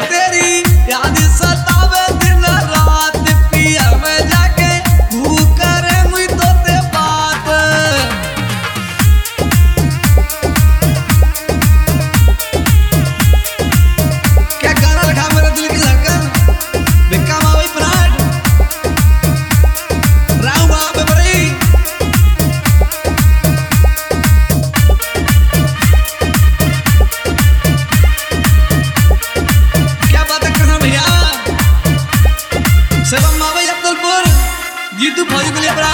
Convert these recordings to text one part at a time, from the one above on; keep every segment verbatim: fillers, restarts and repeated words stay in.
तेरी याद सतावे दिन रात पिया में जाके तू करे मुई तोते बात। क्या गाना रखा मेरे दिल की धड़कन बिक्का मावई प्राण राव बाप बड़ी सेवा मावई अब्दुलपुर जीतू फौजी गुलिया बड़ा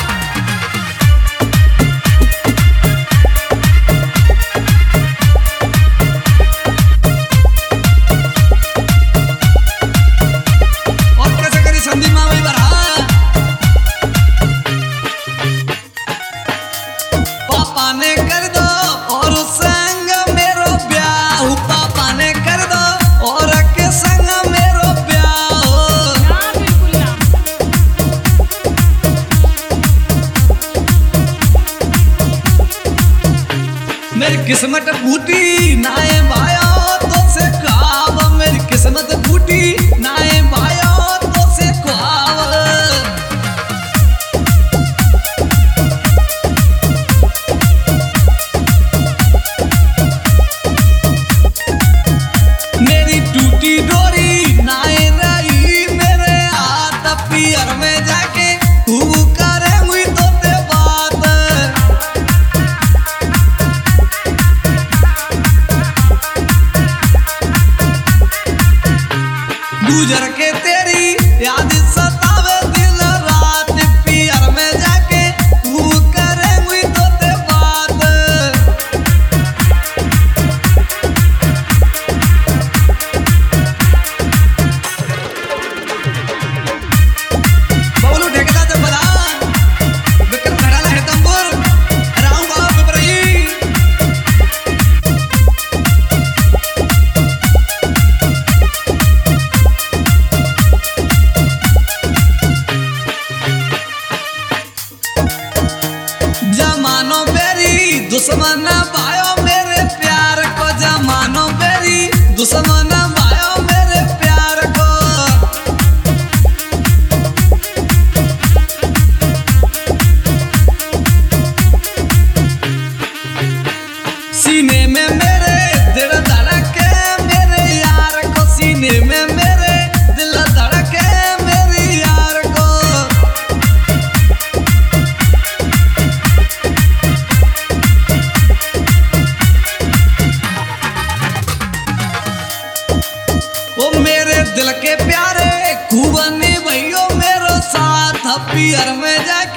और कैसे करी संदीप मावई बड़ा पापा ने कर दो और संग मेरो ब्याह पापा ने कर दो और के संग मेरो मेरी किस्मत फूटी नाए भाया तो से ख्वाब मेरी किस्मत फूटी नाए भाया तो से ख्वाब। मेरी टूटी डोरी नाए रही मेरे हाथ पियर में जाके तू करे मुई तोते बात। गुजर के तेरी याद सतावे दिन रात पियर में जाके तू करे मुई तोते बात। बबलू ठेकेदार जब बता विक्रम घराला है तंबूर राम बाप बरई जमानो बेरी दुश्मन भायो मेरे प्यार को जमानो बेरी दुश्मन भायो मेरे प्यार को। सीने में मेरे दिल धड़के मेरे यार को सीने में मेरे दिल धड़के मेरे यार को। ओ मेरे दिल के प्यारे खूबनी भैयो मेरो साथ पियर में जाके